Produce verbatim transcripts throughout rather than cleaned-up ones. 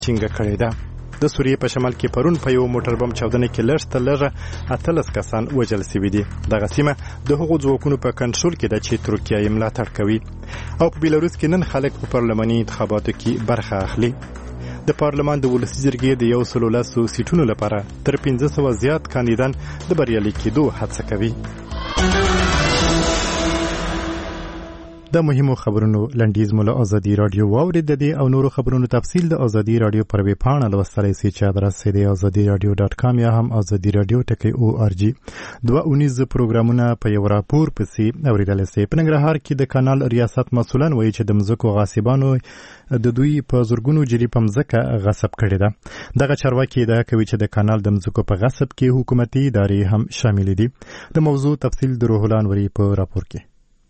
ټینګه کړې ده. د سوریې په شمال کې پرون په یو موټر بم چاودنه کې لږ تر لږه اتلس کسان وژل شوي دي. دغه سیمه د هغو ځواکونو په کنټرول کې ده چې ترکیه یې ملاتړ کوي. او په بیلاروس کې نن خلک په پارلماني انتخاباتو کې برخه اخلي. د پارلمان د ولسي جرګې د یو سلو لسو سیټونو لپاره تر پنځه سوه زیات کاندیدان د بریالي کېدو هڅه کوي. د مهمو خبرونو لنډیز مو له ازادي رادیو واورید. د دې او نورو خبرونو تفصیل د ازادي رادیو پر ویب پاڼه لوستلی سئ چې ادرس یې د ازادي رادیو ډاټ کام یا هم ازادي رادیو ټکی او آر جي. دوه اونیز پروګرامونه په یو راپور پسې اوریدلی سئ. په ننګرهار کې د کانال ریاست مسؤلان وایي چې د مځکو غاصبانو د دوی په زرګونو جري په مځکه غصب کړې ده. دغه چارواکي ادعا کوي چې د کانال د مځکو په غصب کې حکومتي ادارې هم شامل دي. د موضوع تفصیل د روح الله انوري په راپور کې.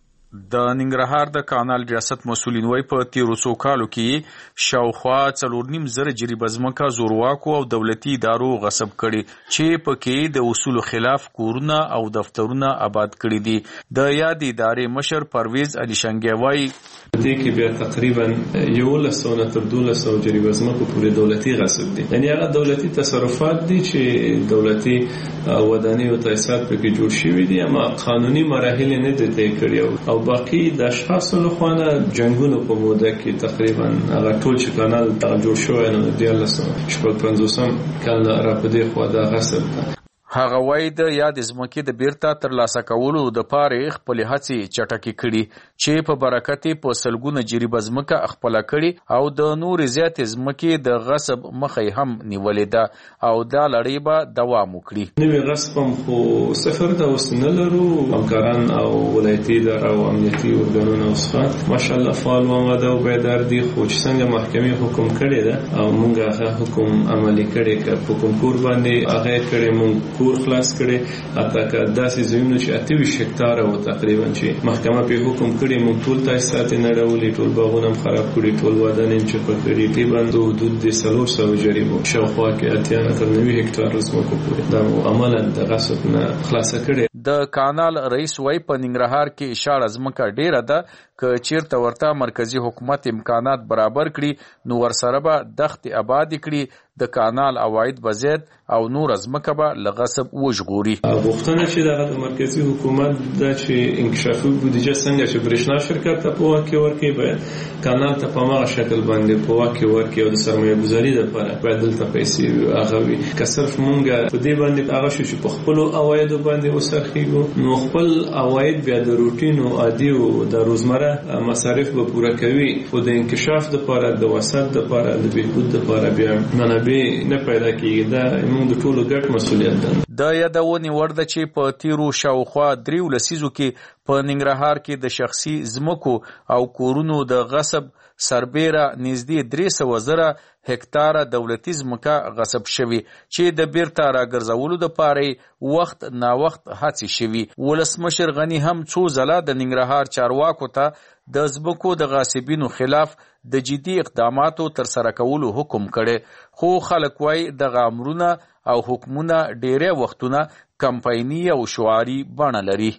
د ننګرهار د کانال ریاست مسؤلین وایي په تیرو څو کالو کې شاوخوا څلور نیم زره جریبه ځمکه زورواکو او دولتي ادارو غصب کړي چې پکې د اصولو خلاف کورونه او دفترونه آباد کړي دي. د یاد ادارې مشر پرویز علي شنګي وایي دې کې بیا تقریبا یولس سوه تر دولس سوه جریبه ځمکو پورې دولتي غصب دي. یعنې هغه دولتي تصرفات دي چې دولتي ودانۍ او تاسیسات پکې جوړ شوي دي، اما قانوني مراحل نه دي طی کړي او باقي د اشخاصو لخوا جنګونو په موده کې تقریبا هغه ټول چې کانال جوړ شوی نو د دیارلس سوه شپږ پنځوسم کال راپدې خوا دا غصب ده. هغه وایي د یاد ځمکې د بیرته ترلاسه کولو دپاره خپلې هڅې چټکې کړي چې په برکت یې په سلګونه جریبه ځمکه خپله کړي او د نورې زیاتې ځمکې د غصب مخه یې هم نیولې ده او دا لړۍ به دوام وکړي. نوې غصب هم خو صفر ده، اوس نه لرو. همکاران او ولایتي اداره او امنیتي ارګانونه اوس ښه ماشاءالله فعال ومده او بیدار دي، خو چې څنګه محکمې حکم کړی ده او موږ هغه حکم عملي کړی که په کنکور باندې هغه یې کړی موږ کور خلاص کړي. حتی که داسې ځایونه چې اته ویشت هکتاره وو تقریبا چې محکمه په حکم کړي موږ ټول تاسیسات یې نړولي، ټول باغونه هم خراب کړي، ټول ودانۍ هم چپه کړي. تقریبا د حدود د څلور سوه جریبو شاوخوا کې اتیا نه تر نوي هکتاره ځمکو پورې دا مو عملا د غصب نه خلاصه کړي. د کانال رئیس وایي په ننګرهار کې اشاړه ځمکه ډیره ده، که چیرته ورته مرکزی حکومت امکانات برابر کړي نو ورسره به دښتې آباد کړي، د کانال عواید به زیات او نور ځمکه به له غصب وژغوري. غوښتنه چې د مرکزی حکومت دا چې انکشافي بودیجه څنګه چې برېښنا شرکت ته په واک کې ورکړي باید کانال ته په هماغه شکل باندې په واک کې ورکړي او د سرمایه ګذاري دپاره باید دلته پیسې هغه وي. که صرف مونږ په دې باندې هغه شو چې په خپلو عوایدو باندې وسرخېږو نو خپل عواید بیا د روټین او عادي او د روزمره مصارف به پوره کوي، خو د انکشاف دپاره د وسعت دپاره د بهبود دپاره بیا منابع نه پیدا کېږي. دا موږ د ټولو ګډ مسؤلیت ده. د یادونې وړ ده چې په تیرو شاوخوا دریو لسیزو کې په ننګرهار کې د شخصي ځمکو او کورونو د غصب سربیره نږدې درې سوه زره هکتاره دولتي ځمکه غصب شوي چې د بیرته راګرځولو دپاره وخت ناوخت هڅې شوي. ولسمشر غني هم څو ځله د ننګرهار چارواکو ته د ځمکو د غاصبینو خلاف د جدي اقداماتو ترسره کولو حکم کړي، خو خلک وایي دغه امرونه او حکمونه ډیری وختونه کمپایني او شعاري بڼه لري.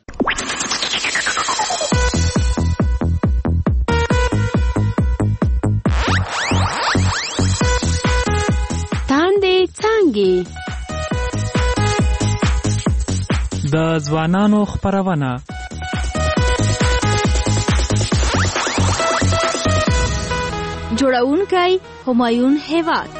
د ځوانانو خپرونه جوړونکی همایون هیواد.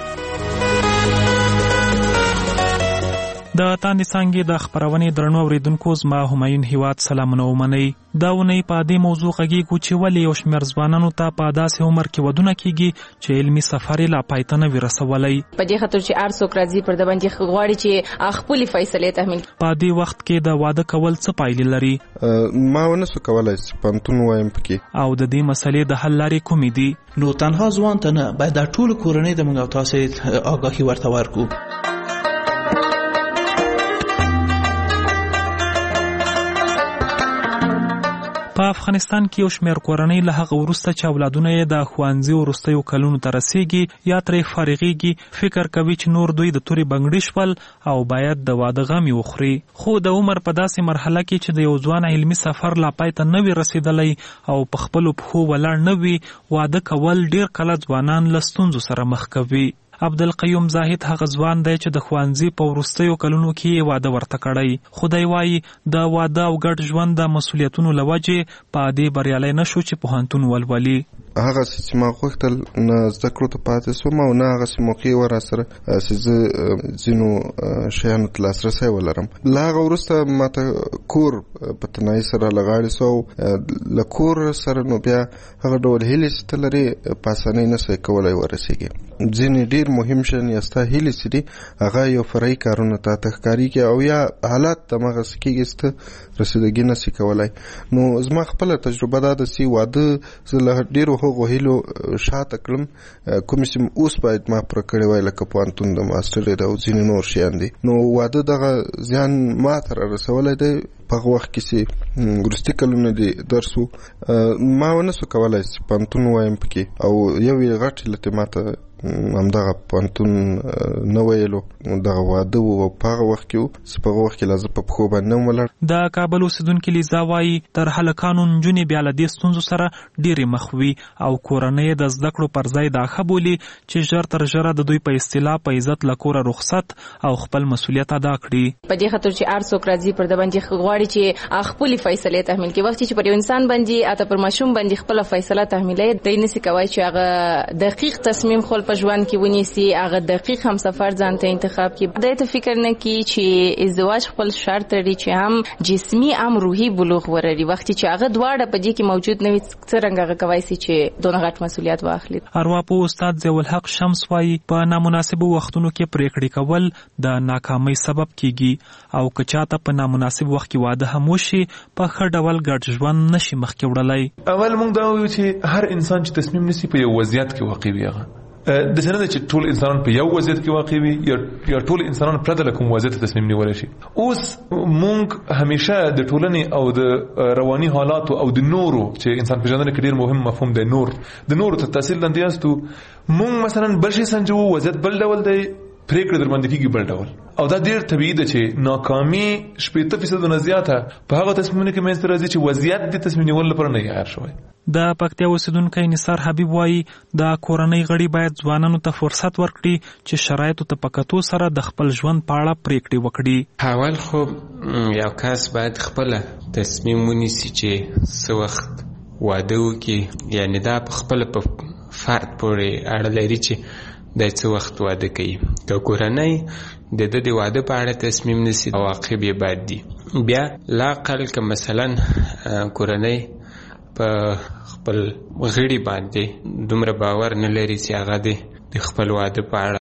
د تاندې څانګې د خپرونې درنو اوریدونکو زما همایون هیواد سلامونه ومنئ. دا اونۍ په دې موضوع غږیږو چې ولې یو شمېر ځوانانو ته په داسې عمر کې ودونه کیږي چې علمي سفر یې لا پای ته نه وي رسولی. په دې خاطر چې هر څوک راځي پر د باندې غواړي چې خپلې فیصلې تحمیل. په دې وخت کې د واده کول څه پایلې لري؟ ما ونه سو کولی چې پوهنتون ووایم پکې. او د دې مسلې د حل لارې کومې دي؟ نو تنها ځوان ته نه باید دا ټول کورنۍ د موږ او تاسې آګاهي ورته ورکړو. په افغانستان کې یو شمېر کورنۍ له هغه وروسته چې اولادونه یې د ښوونځي وروستیو کلونو ته رسېږي یا ترې فارغېږي فکر کوي چې نور دوی د تورې بنګړي شول او باید د واده غم یې وخوري. خو د عمر په داسې مرحله کې چې د یو ځوان علمي سفر لا پای ته نه وي رسېدلی او په خپلو پښو ولاړ نه وي، واده کول ډېر کله ځوانان له ستونزو سره مخ کوي. عبدالقیوم زاهد هغه ځوان دی چې د ښوونځي په وروستیو کلونو کې واده ورته کړی. خدای وایي د واده او ګډ ژوند د مسؤلیتونو له وجې په دې بریالی نه شو چې پوهنتون ولولي. هغه چې ما غوښتل نه زده کړو ته پاتې سوم او نه هغسې موقع وه راسره چې زه ځینو شیانو ته لاسرسی ولرم. له هغه وروسته ماته کور په تنهایي سره له غاړې سو او له کور سره نو بیا هغه ډول هیلې چې ته لرې په اسانۍ نه سې کولی ورسېږي. ځینې ډېر مهم شیان یا ستا هیلې چې دي هغه یو فرعي کارونه تا ته ښکارېږي او یا حالات هماغسې کېږي چې ته رسیدګي نه سې کولی. نو زما خپله تجربه دا ده چې واده زه له ډېرو هغو هیلو شاته کړم کومې چې اوس باید ما پوره کړې وای لکه پوهنتون د ماسټر دی او ځینې نور شیان دي. نو واده دغه زیان ما ته را رسولی دی په هغه وخت کې چې وروستي کلونه دي درس و ما ونه سو کولی چې پوهنتون ووایم پکې او یو یې غټ علت ما ته همدغه پوهنتون نه ویلو دغه واده و او په هغه وخت کې و چې په هغه وخت کې لا زه په پښو باندې نه ولاړ. د کابل اوسېدونکي لیزا وایي تر هلکانو نجونې بیا له دې ستونزو سره ډېرې مخ وي او کورنۍ د زده کړو پر ځای دا ښه بولي چې ژر تر ژره د دوی په اصطلاح په عزت له کوره رخصت او خپل مسؤلیت ادا کړي. په دې خاطر چې هر څوک راځي پر د باندې غواړي چې خپلې فیصلې تحمیل کړي. وخت چې پر یو انسان باندې اته پر ماشوم باندې خپله فیصله تحمیلوي دی نسي کولی چې هغه دقیق تصمیم خپل په ژوند کې ونیسي، هغه دقیق همسفر ځان ته انتخاب کړي. دا ته فکر نه کړي چې ازدواج خپل شرط لري چې هم جسمي هم روحي بلوغ ولري. وخت چې هغه دواړه په دې کې موجود نه وي څرنګه هغه کولی شي چې دونه غټ مسؤلیت واخلي. ارواپوه استاد ضیاءالحق شمس وایي په نامناسبو وختونو کې پریکړې کول د ناکامۍ سبب کیږي او که چاته په نامناسب وخت کې واده هم وشي په ښه ډول ګډ ژوند نشي مخکې وړلی. اول موږ دا وایو چې هر انسان چې تصمیم نیسي په یو وضعیت کې واقع وي. هغه د څه نه ده چې ټول انسانان په یو وضعیت کې واقع وي یا یا ټول انسانان پرته له کوم وضعیت تصمیم نیولی شي. اوس موږ همیشه د ټولنې او د رواني حالاتو او د نورو چې انسان پېژندنه کې ډېر مهم مفهوم دی نور د نورو تر تاثیر لاندې یاستو. موږ مثلا بل شي سنجوو وضعیت بل ډول دی پریکړه در باندې کېږي بل ډول او دا ډېر طبیعي ده چې ناکامي شپېته فیصدونه زیاته په هغه تصمیمونو کې منځته راځي چې وضعیت د تصمیم نیولو لپاره نه عیار شوی. د پکتیا اوسېدونکی نثار حبیب وایي د کورنۍ غړي باید ځوانانو ته فرصت ورکړي چې شرایطو ته په کتو سره د خپل ژوند په اړه پریکړې وکړي. اول خو یو کس باید خپله تصمیم ونیسي چې څه وخت واده وکړي، یعنې دا په خپله په فرد پورې اړه لري چې د څه وخت واده کوي. که کورنۍ د ده د واده په اړه تصمیم نیسي عواقب یې بد دي. بیا لااقل که مثلا کورنۍ په خپل غړي باندې دومره باور نه لري چې هغه د خپل واده په اړه